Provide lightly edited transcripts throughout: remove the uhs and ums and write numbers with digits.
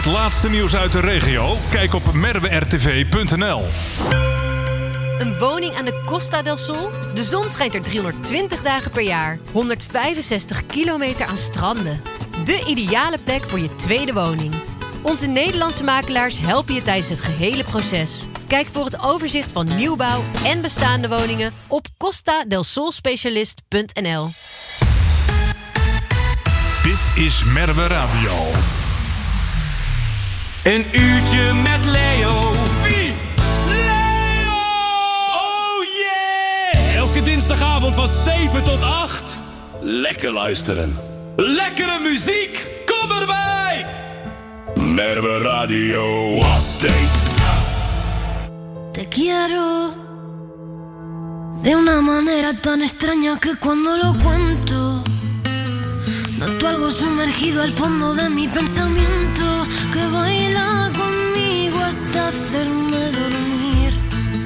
Het laatste nieuws uit de regio? Kijk op merwertv.nl. Een woning aan de Costa del Sol? De zon schijnt er 320 dagen per jaar. 165 kilometer aan stranden. De ideale plek voor je tweede woning. Onze Nederlandse makelaars helpen je tijdens het gehele proces. Kijk voor het overzicht van nieuwbouw en bestaande woningen op costadelsolspecialist.nl. Dit is Merwe Radio. Een uurtje met Leo. Wie? Leo! Oh yeah! Elke dinsdagavond van 7 tot 8. Lekker luisteren. Lekkere muziek. Kom erbij! Merwe Radio Update. Te quiero de una manera tan extraña que cuando lo cuento noto algo sumergido al fondo de mi pensamiento que baila conmigo hasta hacerme dormir.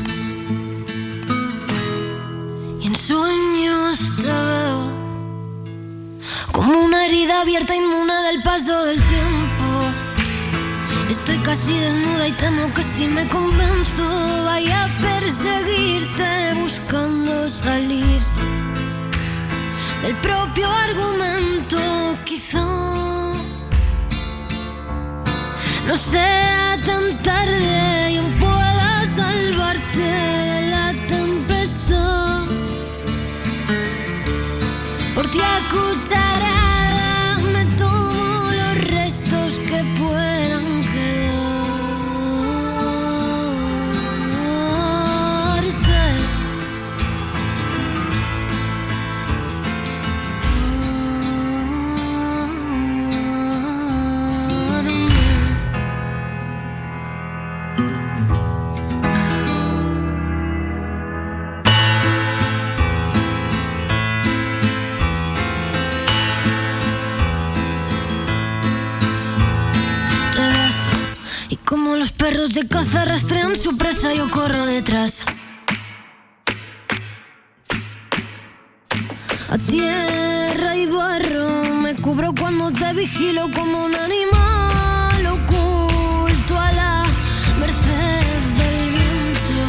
Y en sueños te veo como una herida abierta inmune del paso del tiempo. Estoy casi desnuda y temo que si me convenzo vaya a perseguirte buscando salir del propio argumento. Quizá no sea tan tarde y aún pueda salvarte de la tempestad. Por ti a cucharada me tomo los restos que puedan como los perros de caza rastrean su presa, yo corro detrás. A tierra y barro me cubro cuando te vigilo como un animal oculto a la merced del viento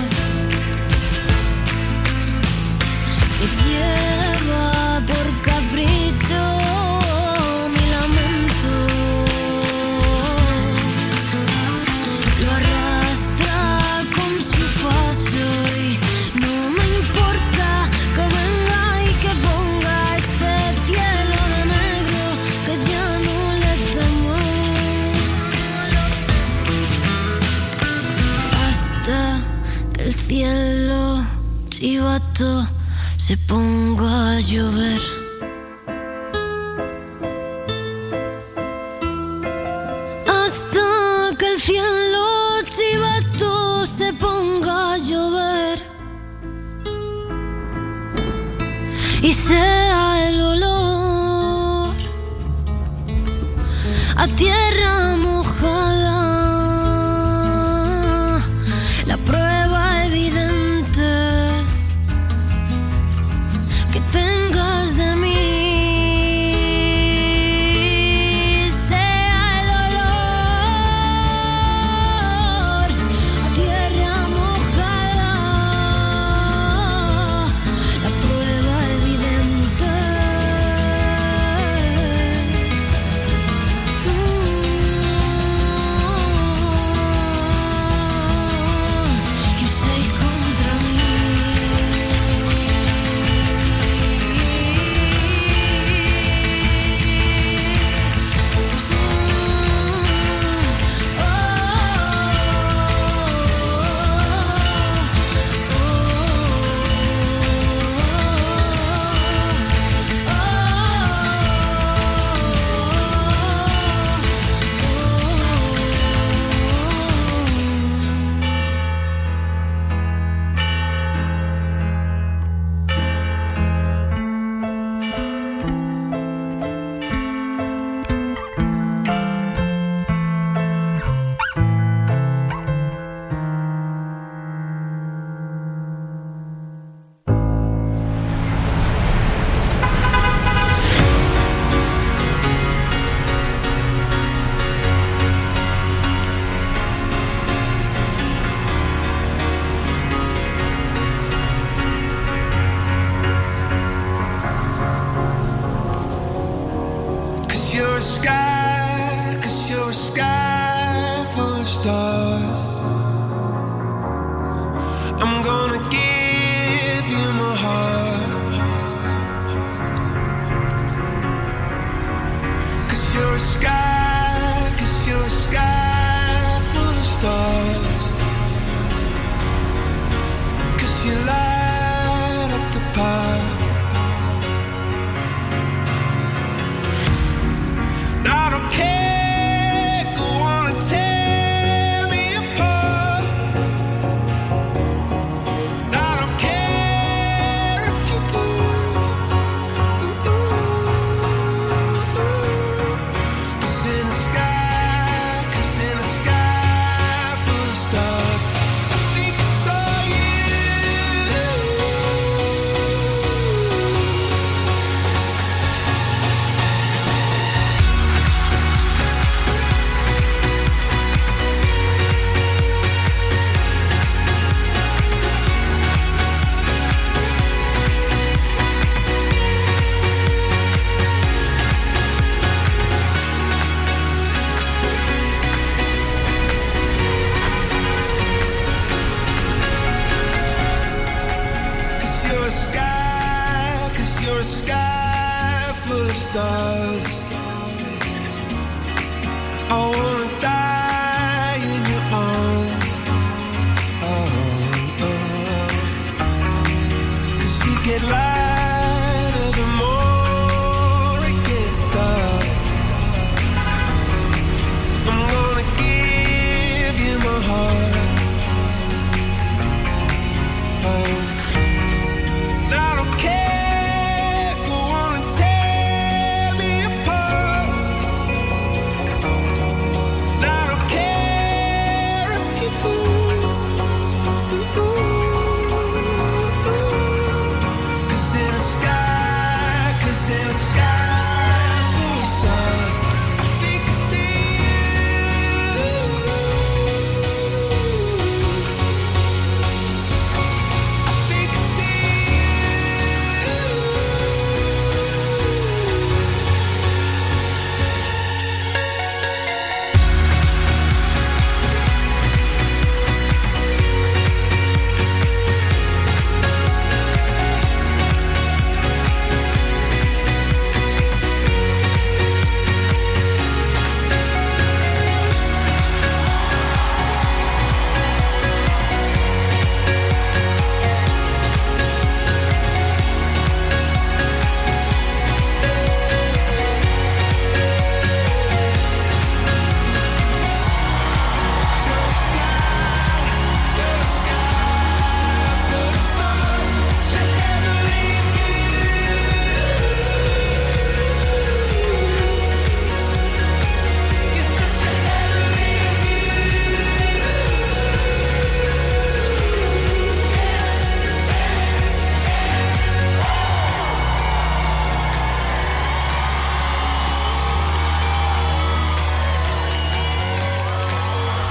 que lleva por capricho mi lamento. Lo arrastra con su paso y no me importa que venga y que ponga este cielo de negro que ya no le temo. Hasta que el cielo chivato se ponga a llover. Hasta que el cielo chivato se ponga a llover y sea el olor a tierra mojada la prueba evidente que tengas de mí. Sea el olor a tierra mojada la prueba evidente.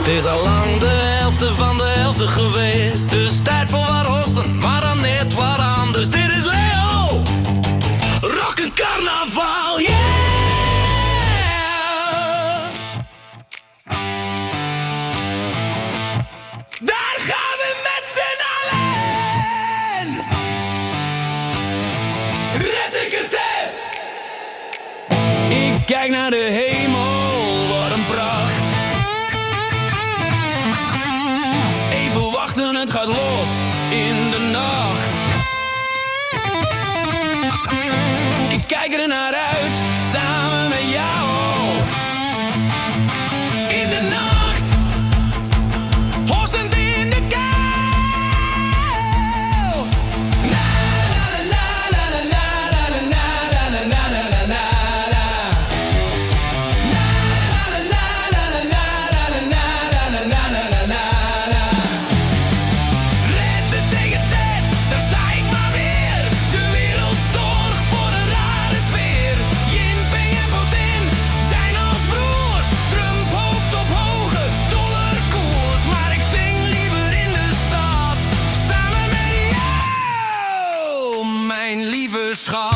Het is al lang de helft van de helft geweest. Dus tijd voor wat rossen, maar dan net wat anders. Dit is Leo, rock en carnaval, yeah! Daar gaan we met z'n allen! Red ik het uit? Ik kijk naar de hemel, wat een pracht. Even wachten, het gaat los in de nacht. Ik kijk er naar uit, samen met jou. In de nacht, hossend in de kou. Na na na na na na na na na na na na. Schat.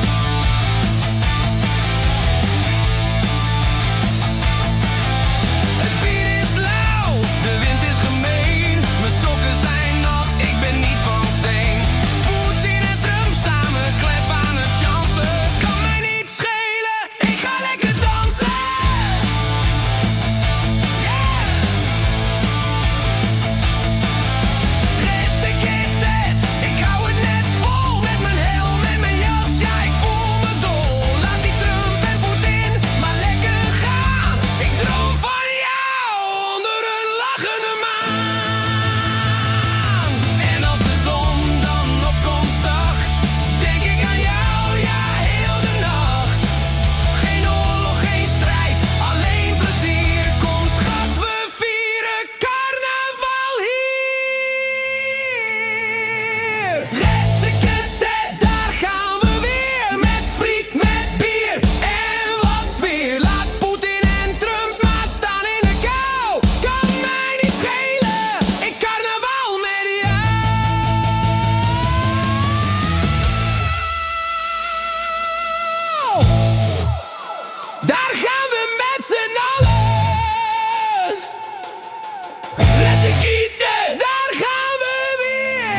Het bier is lauw, de wind is gemeen. Mijn sokken zijn nat, ik ben niet van steen. Poetin en Trump samen klef aan het chansen. Kan mij niet schelen, ik ga lekker dansen. Yeah. Red ik het, ik hou het net vol met mijn helm en mijn jas. Ja, ik voel me dol. Laat die Trump en Poetin maar lekker gaan. Ik droom van jou onder een lachende maan. En als de zon dan opkomt zacht, denk ik aan jou, ja, heel de nacht. Geen oorlog, geen strijd, alleen plezier. Kom schat, we vieren carnaval hier. Red ik het, daar gaan we weer. Met friet, met bier en wat sfeer. Laat Poetin en Trump maar staan in de kou. Kan mij niet schelen, ik carnaval met jou. Daar gaan we met z'n allen. Red ik het, daar gaan we weer.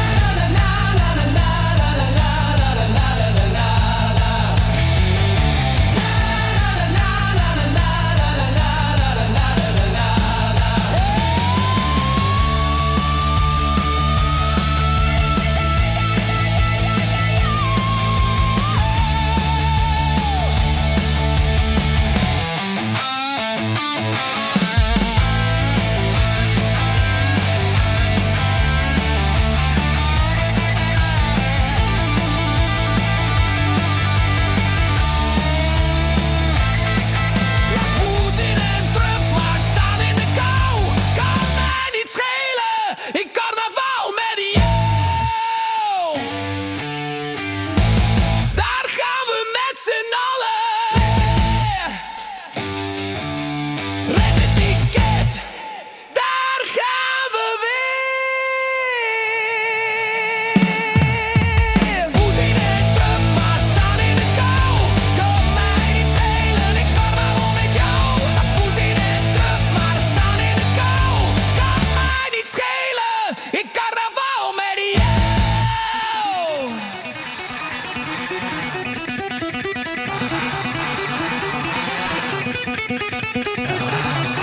Laat Poetin en Trump maar staan in de kou. Kan mij niet schelen, ik carnaval met jou. Daar gaan we met z'n allen. Red het ticket, daar gaan we weer. Poetin en Trump maar staan in de kou. Kan mij niet schelen, ik carnaval met jou. Laat Poetin en Trump maar staan in de kou. Kan mij niet schelen, ik carnaval met jou.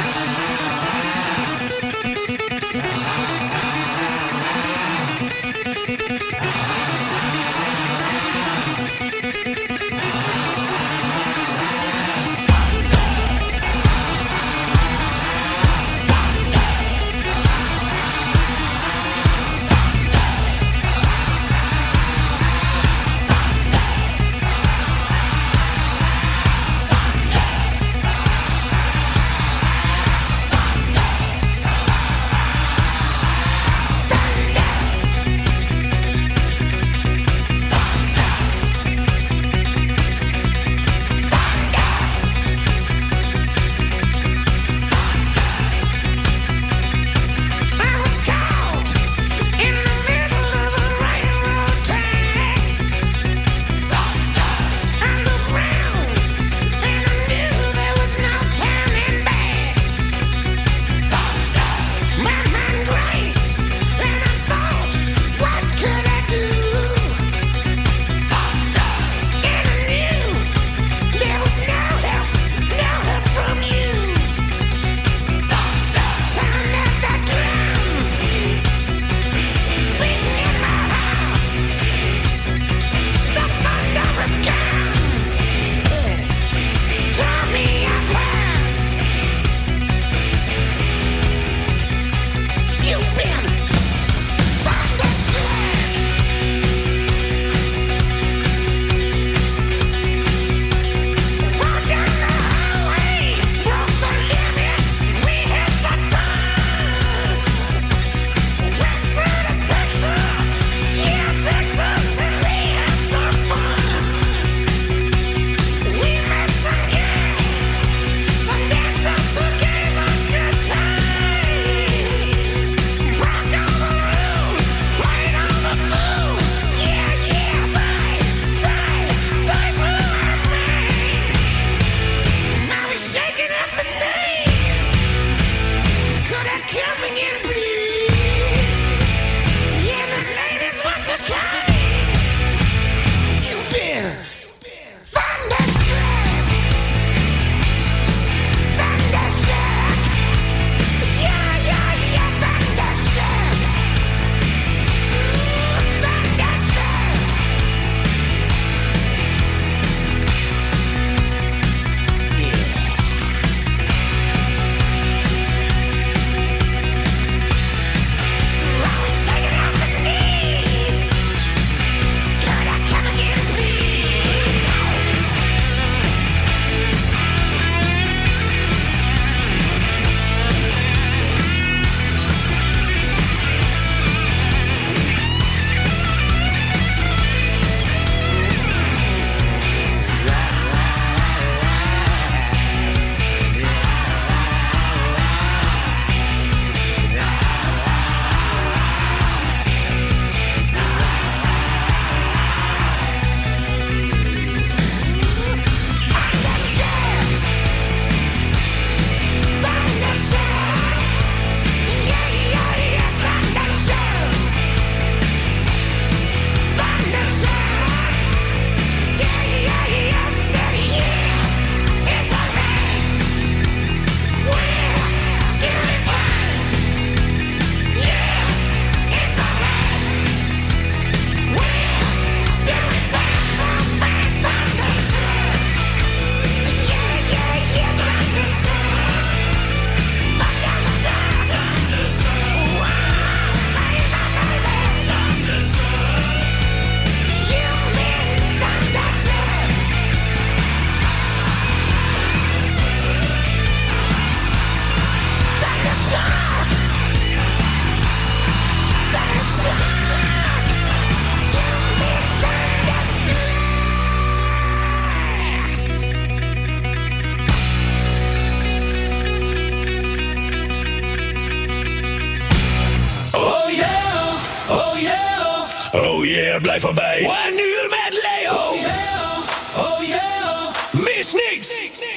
weer, blijf voorbij. Een uur met Leo. Oh yeah, oh yeah. Mis niks.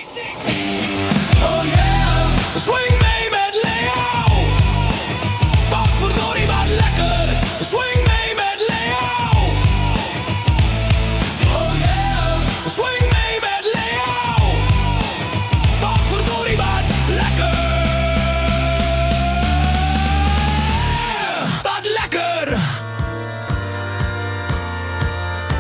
Oh yeah. Swing mee met Leo. Wat verdorie wat lekker. Swing mee met Leo. Oh yeah. Swing mee met Leo. Wat verdorie wat lekker. Wat lekker.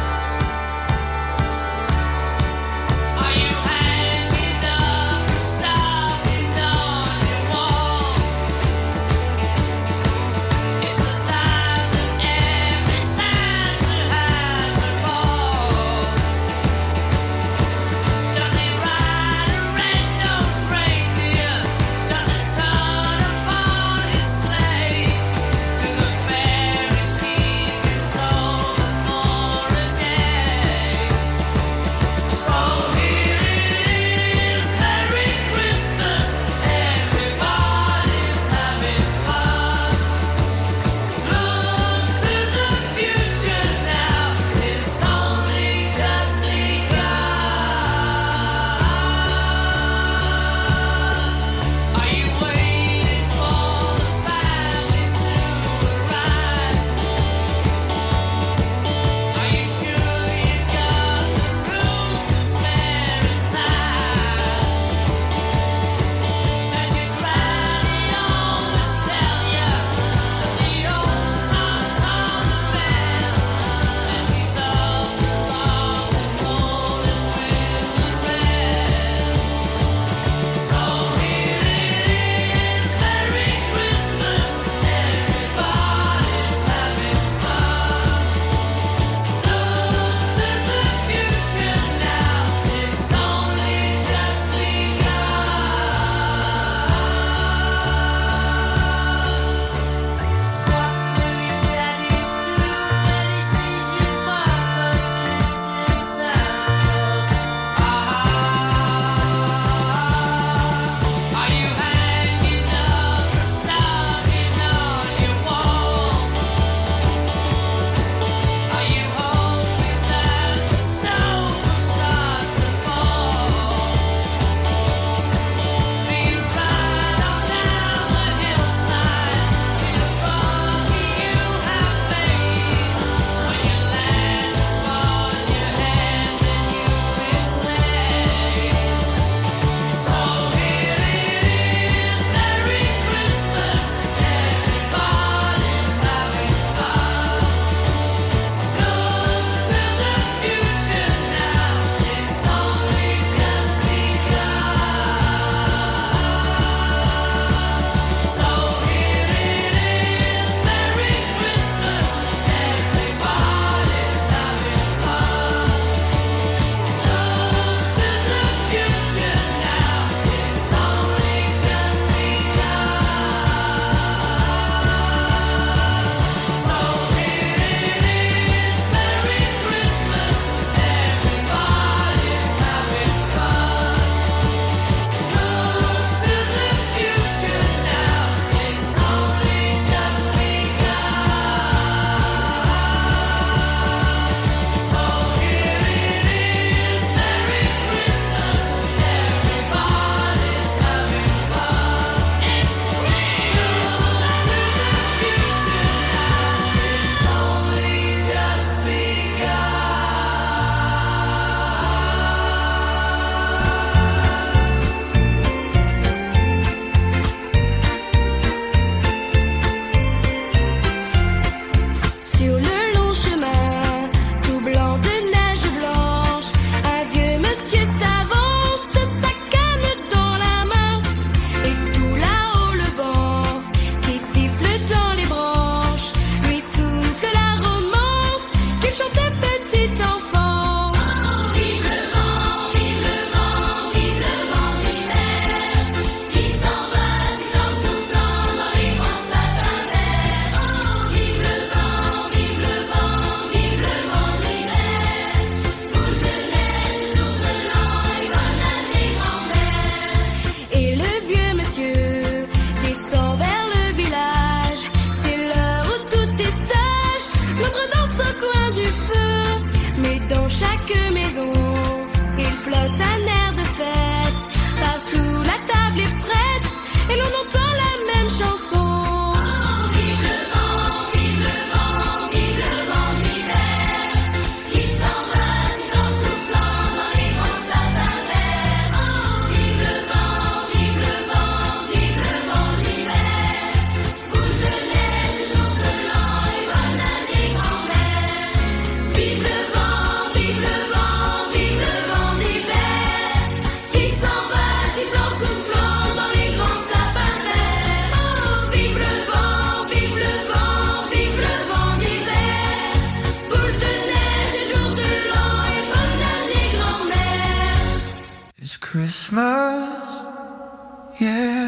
yeah.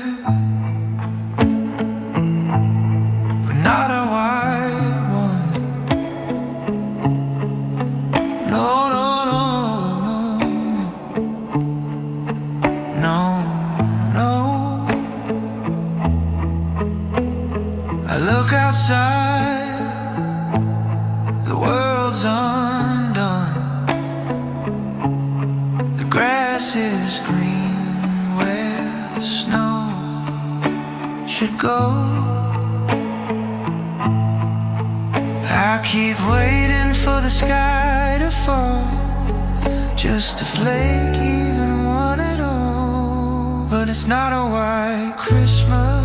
But not a white one. No, no, no, no, no, no. I look outside, the world's undone. The grass is green where snow should go. I keep waiting for the sky to fall, just to flake even one at all. But it's not a white Christmas,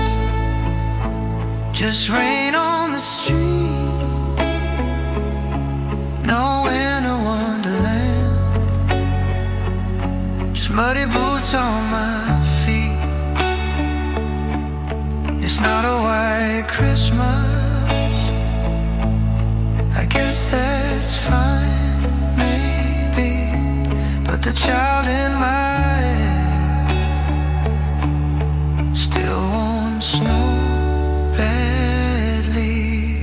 just rain on the street. No winter wonderland, just muddy boots on my feet. It's not a white Christmas, I guess that's fine, maybe. But the child in my head still won't snow badly.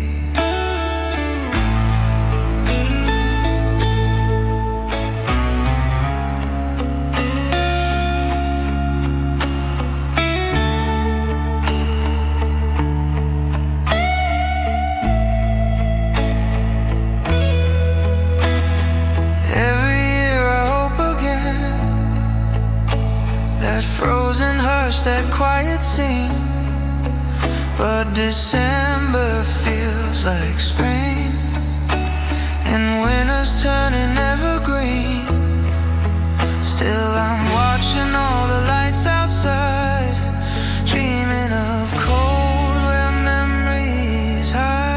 Every year I hope again, that frozen hush, that quiet scene. But December feels like spring, and winter's turning evergreen. Still I'm watching all the lights outside, dreaming of cold where memories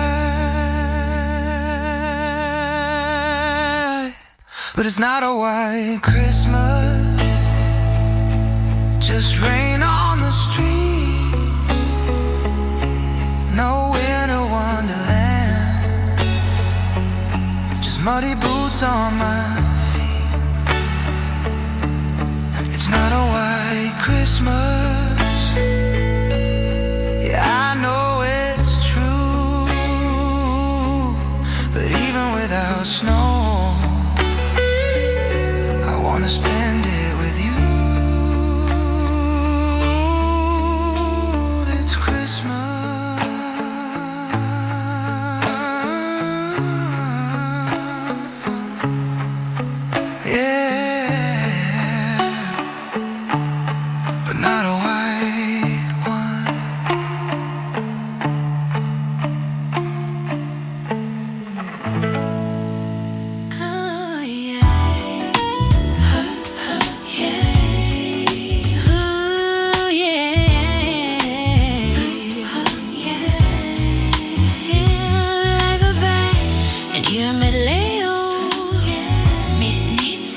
hide. But it's not a white Christmas, just rain on the street. No winter wonderland, just muddy boots on my feet. It's not a white Christmas, yeah, I know it's true. But even without snow, I wanna spend it with you. It's Christmas. Yeah, but not a white one. Oh yeah, yeah, oh yeah, live erbij en hier met Leo, mis niets.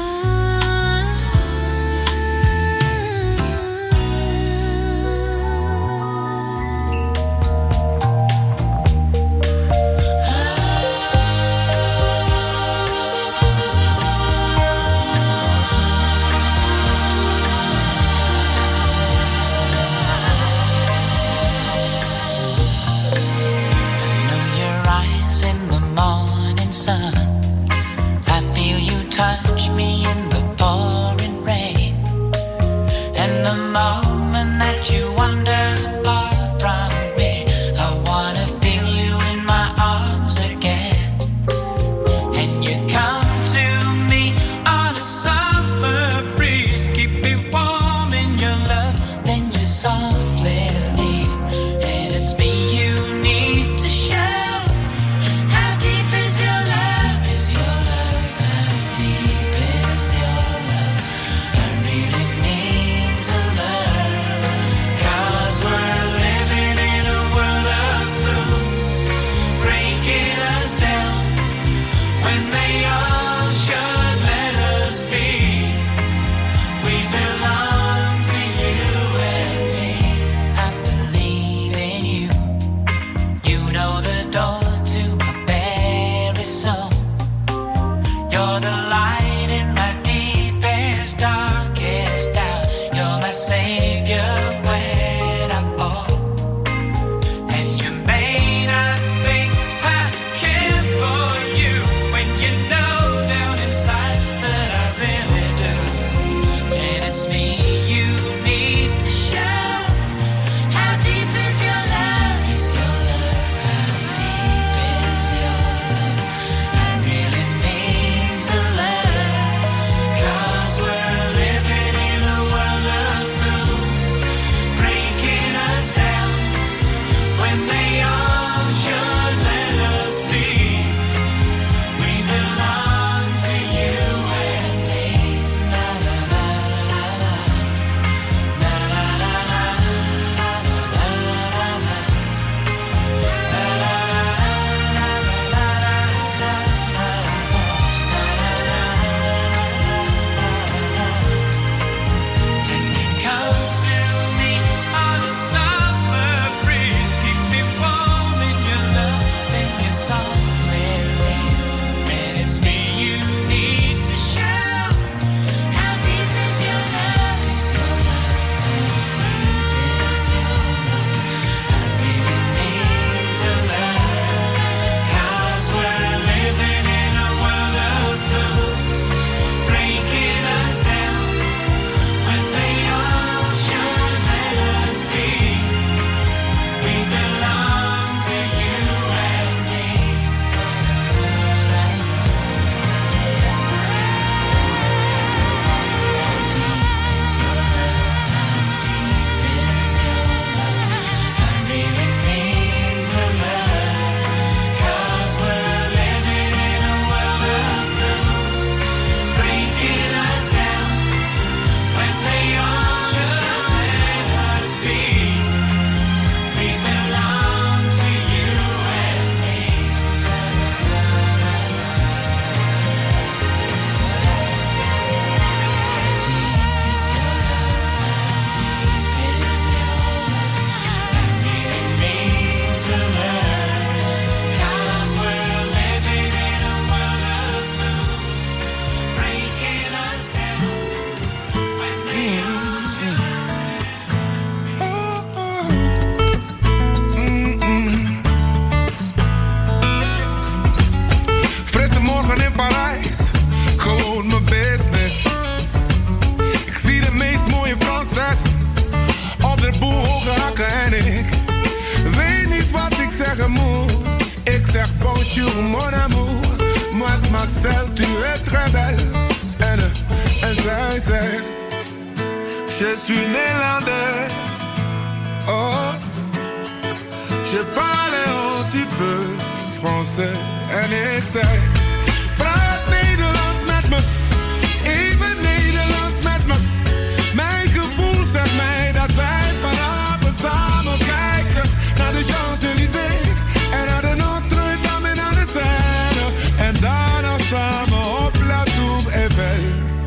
know your eyes in the morning sun. I feel you touch me in the pouring rain. And the moment that you wander far from me, I wanna feel you in my arms again. And you come to me on a summer breeze, keep me warm in your love, then you softly leave. And it's me you need to show. How deep is your love? Is your love? How deep is your love? I really need to learn. 'Cause we're living in a world of fools, breaking us down when they all should let us be. We belong to you and me. zeggen moet. Ik zeg bonjour mon amour. Mademoiselle, tu es très belle. En zij zegt, je suis néerlandaise. Oh, je parle un petit peu français. En ik zei, praat Nederlands met me. Even Nederlands met me. Mijn gevoel zegt mij dat wij vanavond samen kijken naar de Champs-Élysées en naar de Notre-Dame en naar de Seine. En daarna samen op La Tour Eiffel.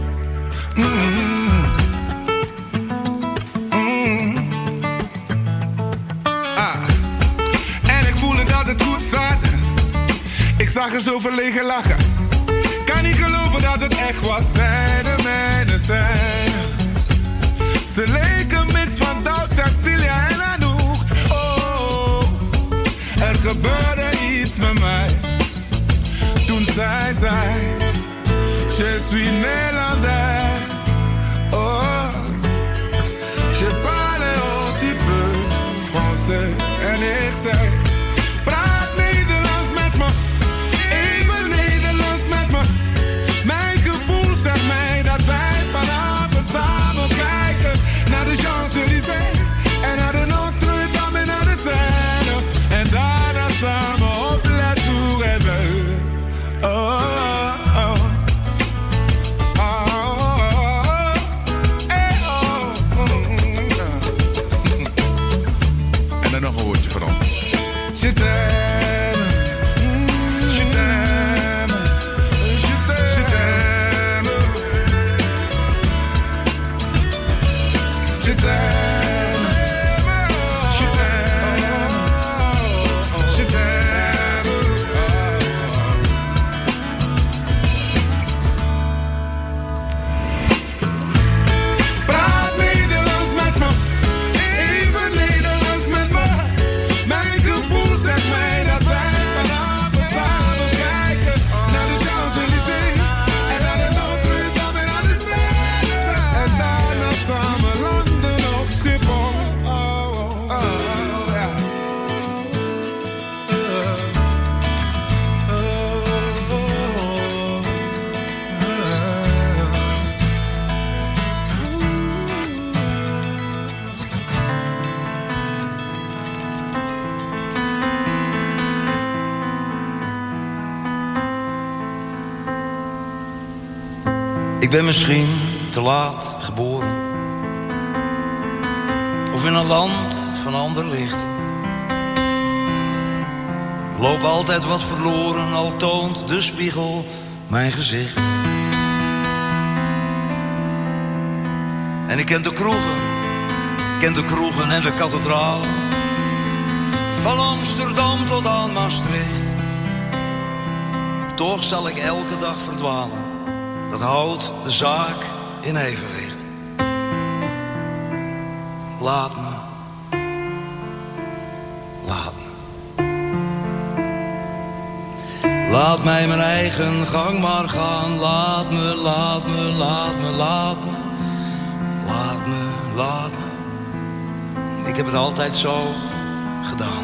En ik voelde dat het goed zat. Ik zag er zo verlegen lachen. Kan niet geloven dat het echt was. Zij de mijne zijn. Ze leken mix van Doubt, Cecilia en Anouk. Oh, er gebeurde iets met mij. Toen zij zei, je suis néerlandaise. Oh, je parle un petit peu français. En ik zei, praat Nederlands met me. Even Nederlands met me. Mijn gevoel zegt mij dat wij vanavond samen kijken naar de Champs-Élysées en naar de Notre-Dame en naar de Seine. En daarna samen op La Tour Eiffel. Oh, oh, oh, oh, hey, oh, En dan nog een woordje voor ons. Je t'aime, je t'aime, je t'aime, je t'aime, je t'aime, je t'aime. Praat Nederlands met me, even Nederlands met me. Mijn gevoel zegt mij dat wij vanavond samen kijken naar de Champs-Élysées en naar de Notre-Dame en naar de Seine. En daarna samen landen op Schiphol. Oh, oh, oh, ja. Ik ben misschien te laat geboren, of in een land van ander licht. Loop altijd wat verloren, al toont de spiegel mijn gezicht. En ik ken de kroegen en de kathedraal, van Amsterdam tot aan Maastricht. Toch zal ik elke dag verdwalen, dat houdt de zaak in evenwicht. Laat me. Laat mij mijn eigen gang maar gaan. Laat me. Ik heb het altijd zo gedaan.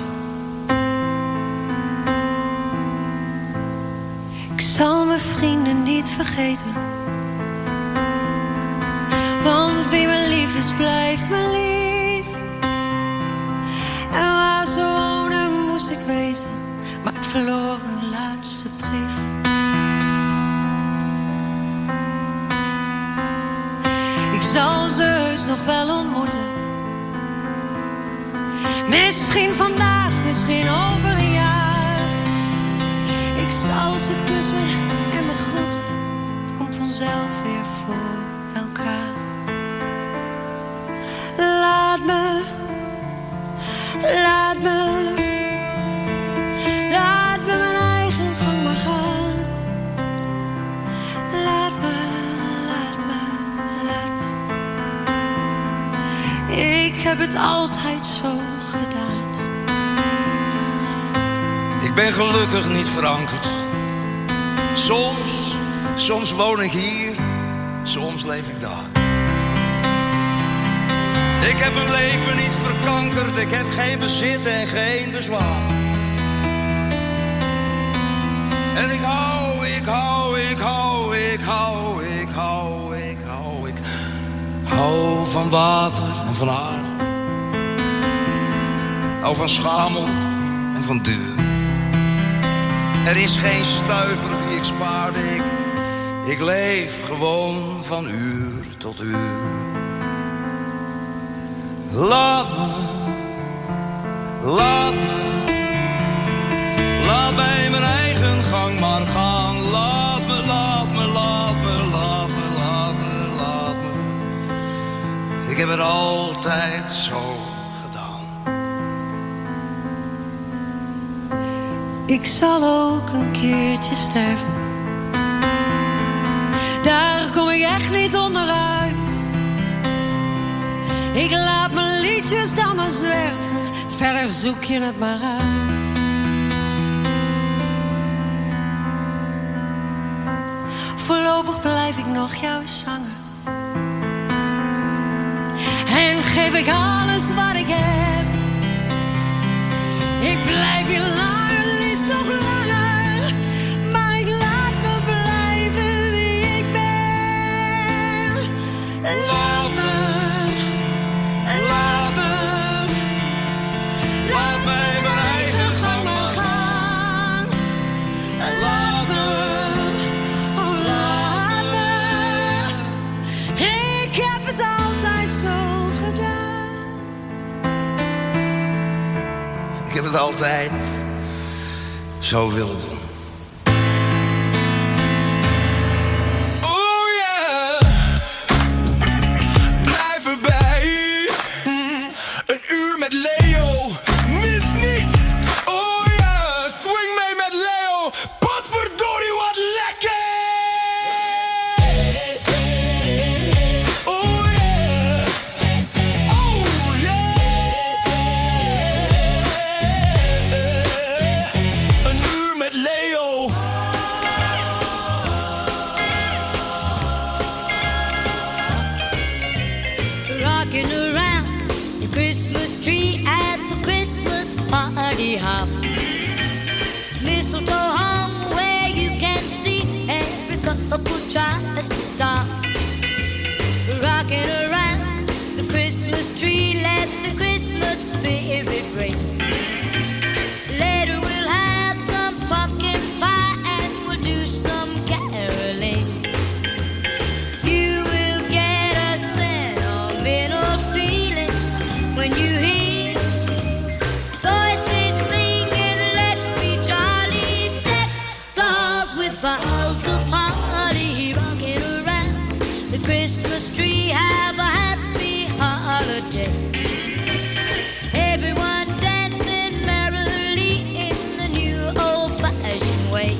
Ik zal mijn vrienden niet vergeten, want wie me lief is, blijft me lief. En waar ze wonen moest ik weten, maar ik verloor hun laatste brief. Ik zal ze heus nog wel ontmoeten, misschien vandaag, misschien over een jaar. Ik zal ze kussen en me groeten, het komt vanzelf weer voor elkaar. Laat me mijn eigen gang maar gaan. Laat me. Ik heb het altijd zo gedaan. Ik ben gelukkig niet verankerd. Soms woon ik hier, soms leef ik daar. Ik heb mijn leven niet verkankerd, ik heb geen bezit en geen bezwaar. En ik hou van water en van aarde. Hou van schamel en van duur. Er is geen stuiver die ik spaarde. Ik leef gewoon van uur tot uur. Laat mij mijn eigen gang maar gaan. Laat me. Ik heb het altijd zo gedaan. Ik zal ook een keertje sterven. Daar kom ik echt niet onderuit. Ik laat mijn liedjes dan maar zwerven. Verder zoek je het maar uit. Voorlopig blijf ik nog jou zangen. En geef ik alles wat ik heb. Ik blijf hier langer, liefst nog langer. Maar ik laat me blijven wie ik ben. Laat mij mijn eigen gang maar gaan. Laat me. Ik heb het altijd zo gedaan. Ik heb het altijd zo willen doen. Oh yeah, blijf erbij. Een uur met Leo, mis niets. Oh yeah, swing mee met Leo. Potverdorie, wat lekker. Oh yeah, oh yeah. Een uur met Leo. Rocking around the Christmas tree at the Christmas party hop. Mistletoe hung where you can see every couple tries to stop. Rocking around the Christmas tree, let the Christmas spirit ring. Later we'll have some pumpkin pie and we'll do some caroling. You will get a sentimental feeling when you hear voices singing, let's be jolly, deck the halls with boughs of holly. Rocking around the Christmas tree, have a happy holiday. Everyone dancing merrily in the new old-fashioned way.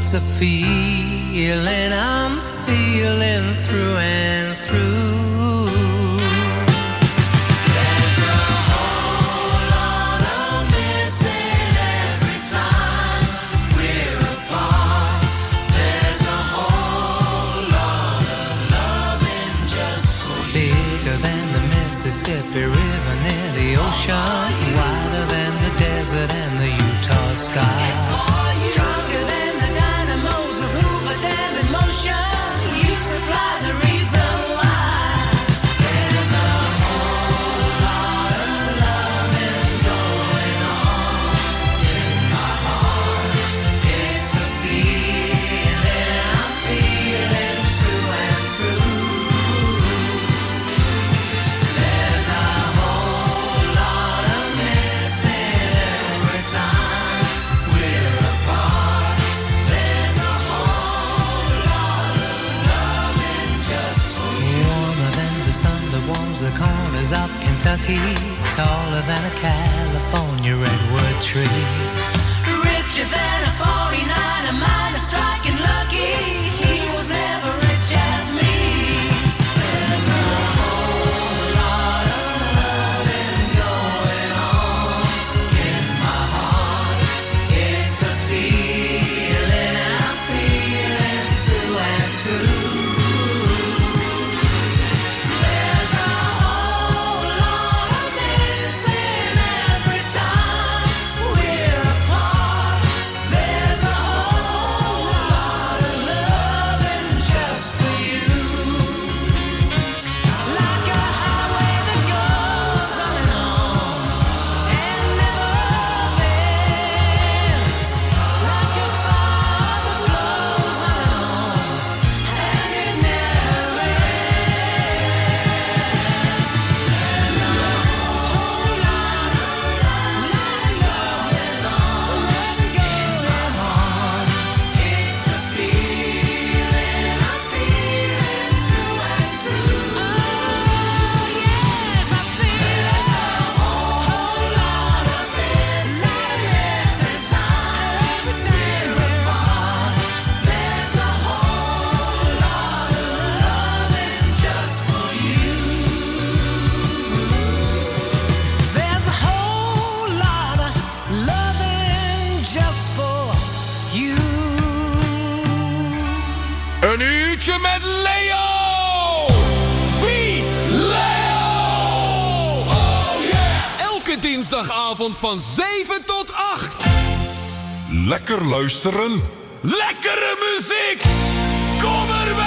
It's a feeling I'm feeling through and through. There's a whole lot of missing every time we're apart. There's a whole lot of loving just for you. Bigger than the Mississippi River near the ocean, wider than the desert and the Utah sky. It's for you. Stronger than the dynamos of Hoover Dam in motion. You supply the reason why. There's a whole lot of loving going on in my heart. It's a feeling I'm feeling through and through. There's a whole lot of missing every time we're apart. There's a whole lot of loving just for you. Warmer than the sun that warms the corners of Kentucky, taller than a California redwood tree. Richer than a 49er miner striking lucky. He was never rich as me. There's a whole lot of loving going on in my heart. It's a feeling I'm feeling through and through. There's a whole lot of missing every time we're apart. There's a whole lot of loving just for you. Like a highway that goes on and never ends. Like a fire that glows on and it never ends. There's a whole lot of loving going on. It's a feeling I'm feeling through and through. Oh yes, I feel there's a whole lot of missing time every time we're apart. There's a whole lot of loving just for you. There's a whole lot of loving just for you. Een uurtje met Leo! Wie? Leo! Oh yeah! Elke dinsdagavond van 7 tot 8. Lekker luisteren. Lekkere muziek! Kom erbij!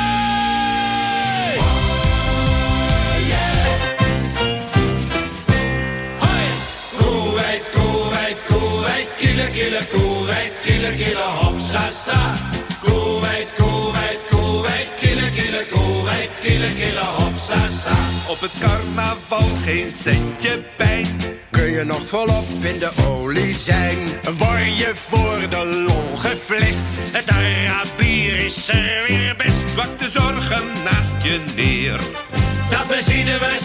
Koeweit, Koeweit, Koeweit, kille, kille, Koeweit, kille, kille, hopsasa. Koeweit, Koeweit, Koeweit, kille, kille, Koeweit, kille, kille, hopsasa. Op het carnaval geen centje pijn. Kun je nog volop in de olie zijn? Word je voor de lol geflist? Het Arabier is er weer best. Plak de zorgen naast je neer. Dat zien we,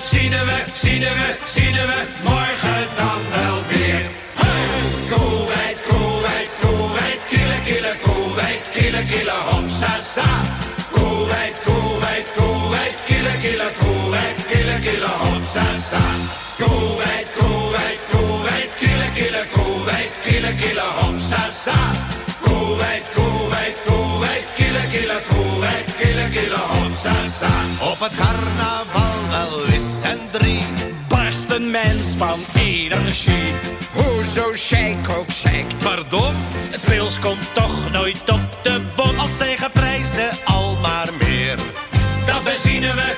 morgen dan wel weer. Hey! Koeweit, Koeweit, Koeweit, kille, kille, Koeweit, kille, kille, hopsasa. Koeweit, Koeweit, Koeweit, kille, kille, Koeweit, kille, kille, hopsasa. Koeweit, Koeweit, Koeweit, kille, kille, Koeweit, kille, kille, hopsasa. Koeweit, Koeweit, Koeweit, kille, kille, Koeweit, kille, kille, hopsasa. Op het carnaval wel is en drie. Barst een mens van energie. Hoezo sheik ook zeikt? Pardon? Het pils komt toch nooit op de bom. Als tegen prijzen al maar meer. Dat zien we,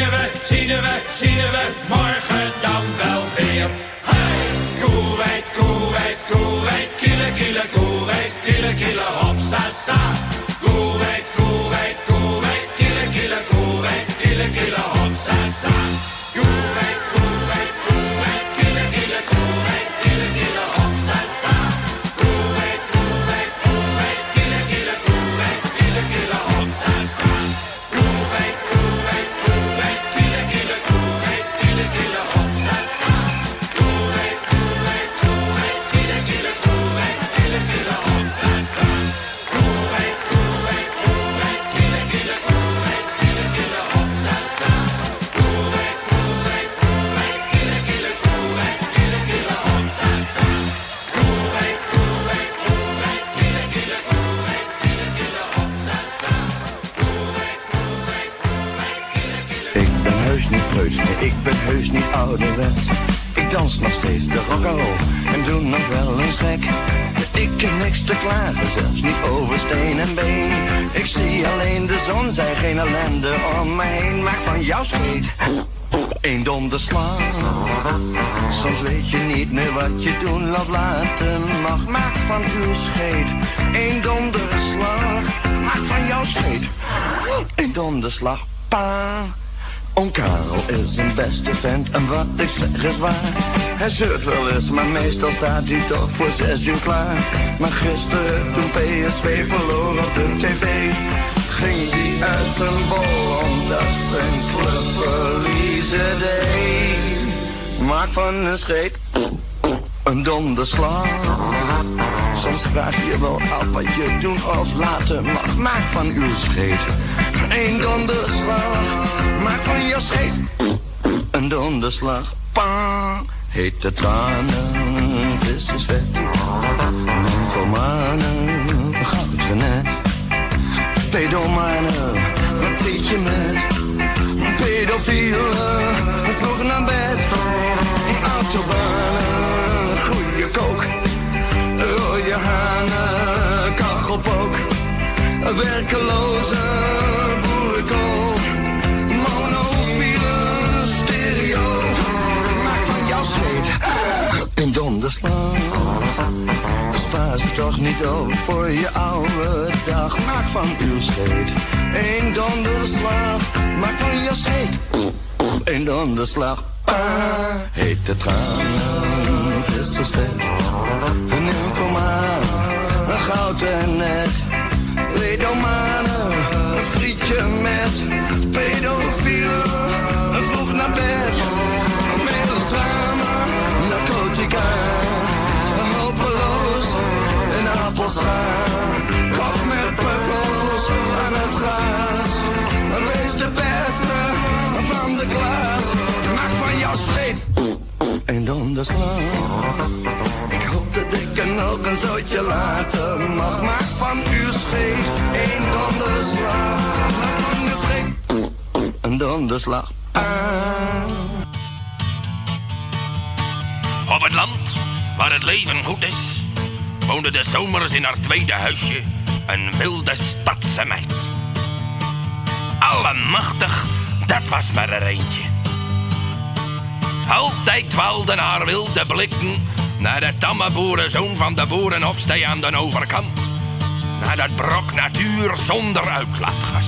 morgen dan wel weer. Hey! Koeweit, Koeweit, Koeweit, kille, kille, Koeweit, kille, kille, hopsasa. Koeweit, Koeweit, Koeweit, kille, kille, Koeweit, kille, kille, hopsasa. Koeweit, Koeweit, Koeweit, kille, kille, Koeweit, kille, kille, hopsasa. Koeweit, Koeweit, Koeweit, kille, kille, Koeweit, kille, kille, hopsasa. Koeweit, Koeweit, Koeweit, kille, kille, Koeweit, kille, kille, hopsasa. Koeweit, Koeweit, Koeweit, kille, kille, Koeweit, kille, kille, hopsasa. therapeut, nee, ik ben heus niet ouderwets. Ik dans nog steeds de rock'n'roll en doe nog wel eens gek. Ik heb niks te klagen, zelfs niet over steen en been. Ik zie alleen de zon, zij geen ellende om me heen. Maak van jouw scheet een donderslag. Soms weet je niet meer wat je doen of laten mag. Maak van uw scheet een donderslag. Maak van jouw scheet een donderslag. Pa. Oom Karel is een beste vent en wat ik zeg is waar. Hij zeurt wel eens, maar meestal staat hij toch voor 6 uur klaar. Maar gisteren, toen PSV verloor op de tv, ging hij uit zijn bol omdat zijn club verliezen deed. Maak van een scheet een donderslag. Soms vraag je wel af wat je doen of laten mag. Maak van uw scheet een donderslag. Maak van je scheet een donderslag. Pa, hete tranen, vissersvet, nymphomanen, goudrenet, pedomanen, een frietje met, pedofielen, vroeg naar bed, autobanen, goeie kook, rode hanen, kachelpook, werkeloze boerenkool, monofiele stereo. Maak van jouw scheet een donderslag. Spaar ze toch niet over voor je oude dag. Maak van uw scheet een donderslag. Maak van je scheet een donderslag. Hete tranen, vissersvet, een nymphomaan, een goud en net, ledomanen, een frietje met, pedofielen, vroeg naar bed, melodrama, narcotica, hopeloos, een appelschaar, kop met pukkels aan het gras, wees de beste van de klas, maak van jouw scheet een donderslag. Ik hoop dat ik er nog een zootje laten mag. Maak van uw scheet een donderslag. Maak van uw scheet een donderslag. Op het land waar het leven goed is, woonde de zomers in haar tweede huisje een wilde stadse meid. Allemachtig, dat was maar er eentje. Altijd dwaalden haar wilde blikken naar de tamme boerenzoon van de boerenhofstee aan de overkant. Naar dat brok natuur zonder uitlaatgas.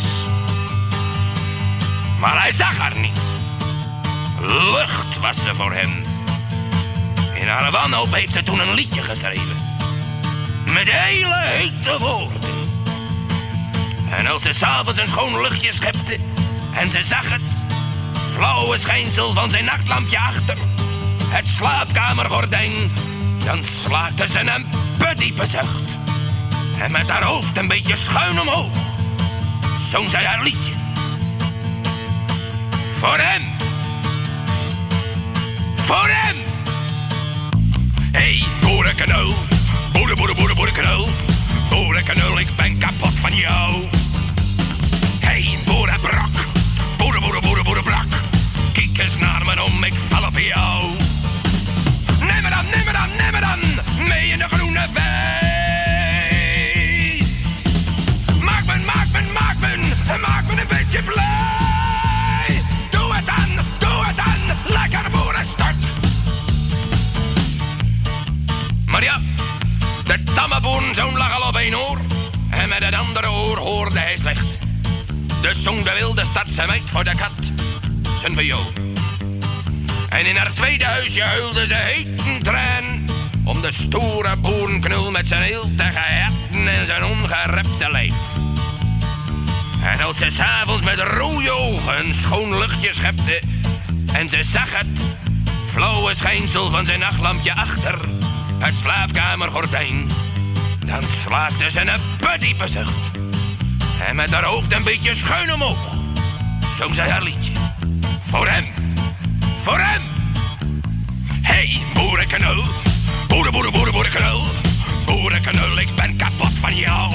Maar hij zag haar niet. Lucht was ze voor hem. In haar wanhoop heeft ze toen een liedje geschreven. Met hele hete woorden. En als ze 's avonds een schoon luchtje schepte en ze zag het flauwe schijnsel van zijn nachtlampje achter het slaapkamergordijn, dan slaakte ze een bediepe zucht. En met haar hoofd een beetje schuin omhoog zong zij haar liedje. Voor hem. Voor hem. Hey, boerenknul. Boerenknul. Boerenknul, ik ben kapot van jou. Hey, boerenbrak. Boerenbrak. Kijk eens naar me om, ik val op jou. Neem me dan, mee in de groene vee. Maak me een beetje blij. Doe het dan, lekker boerenstart. Maar ja, de tamme boerenzoon lag al op één oor. En met het andere oor hoorde hij slecht. Dus zong de wilde stadse meid voor de kat zijn viool. En in haar tweede huisje huilde ze heten traan om de stoere boerenknul met zijn eeltige herten en zijn ongerepte lijf. En als ze 's avonds met rode ogen een schoon luchtje schepte en ze zag het flauwe schijnsel van zijn nachtlampje achter het slaapkamergordijn, dan slaakte ze een bediepe zucht. En met haar hoofd een beetje schuin omhoog zong zij haar liedje. Voor hem. Voor hem. Hey, boerenknul. Boerenknul. Boerenknul, ik ben kapot van jou.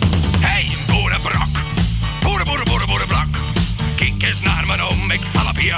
Hey, boerenbrak. Boerenbrak. Kijk eens naar me om, ik val op jou.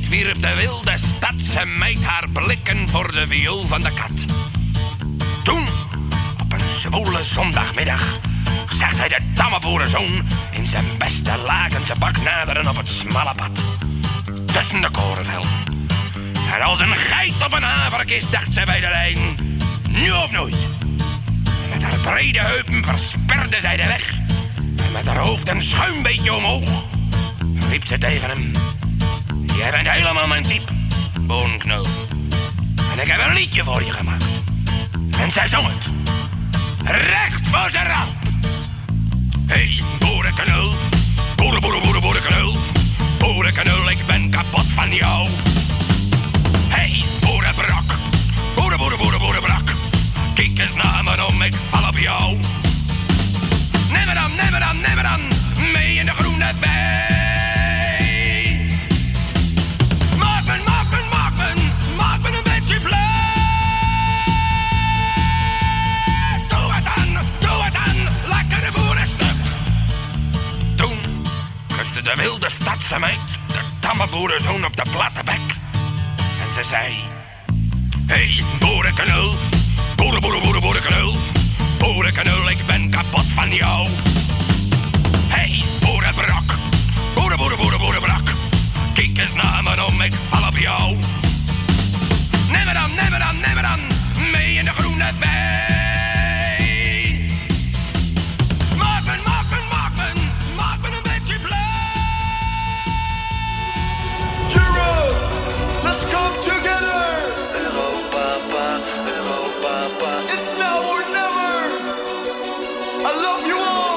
tijd wierp de wilde stadse meid haar blikken voor de viool van de kat. Toen, op een zwoele zondagmiddag, zag hij de tamme boerenzoon in zijn beste lakense pak naderen op het smalle pad. Tussen de korenvelden. En als een geit op een haverkist dacht zij bij de lijn, nu of nooit. En met haar brede heupen versperde zij de weg. En met haar hoofd een schuin beetje omhoog riep ze tegen hem: jij bent helemaal mijn type, boonknoop. En ik heb een liedje voor je gemaakt. En zij zong het, recht voor zijn rap. Hey, boerenknul, boerenknul, boerenknul, ik ben kapot van jou. Hey, boerenbrak, boerenbrak, kijk eens naar me om, ik val op jou. Neem me dan, mee in de groene wei. Maak me een beetje blij. Doe het dan, lekkere boerenstuk. Toen kuste de wilde stadse meid de tamme boerenzoon op de platte bek. En ze zei: hey, boerenknul, boerenknul, boerenknul, ik ben kapot van jou. Hey, boerenbrak, boerenbrak, kijk eens naar me om, ik val op jou. Neem me dan, mee in de groene wei. Maak me een beetje blij. Europe, let's come together. Europa, Europa, It's now or never. I love you all.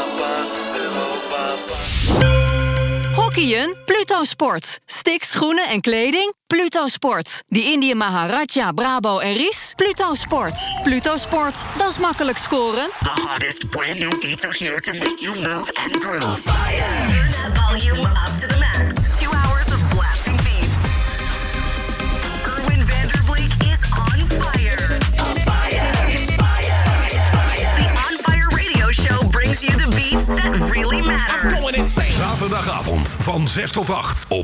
Hockeyen? Pluto Sport. Sticks, schoenen en kleding? Pluto Sport. Die Indië Maharaja, Brabo en Ries? Pluto Sport. Pluto Sport, dat is makkelijk scoren. The hottest brand new beats are here to make you move and groove. Turn that volume up to the max. 2 hours of blasting beats. Erwin Vanderbleek is on fire. On fire. The On Fire radio show brings you the beats that really matter. Zaterdagavond van 6 tot 8 op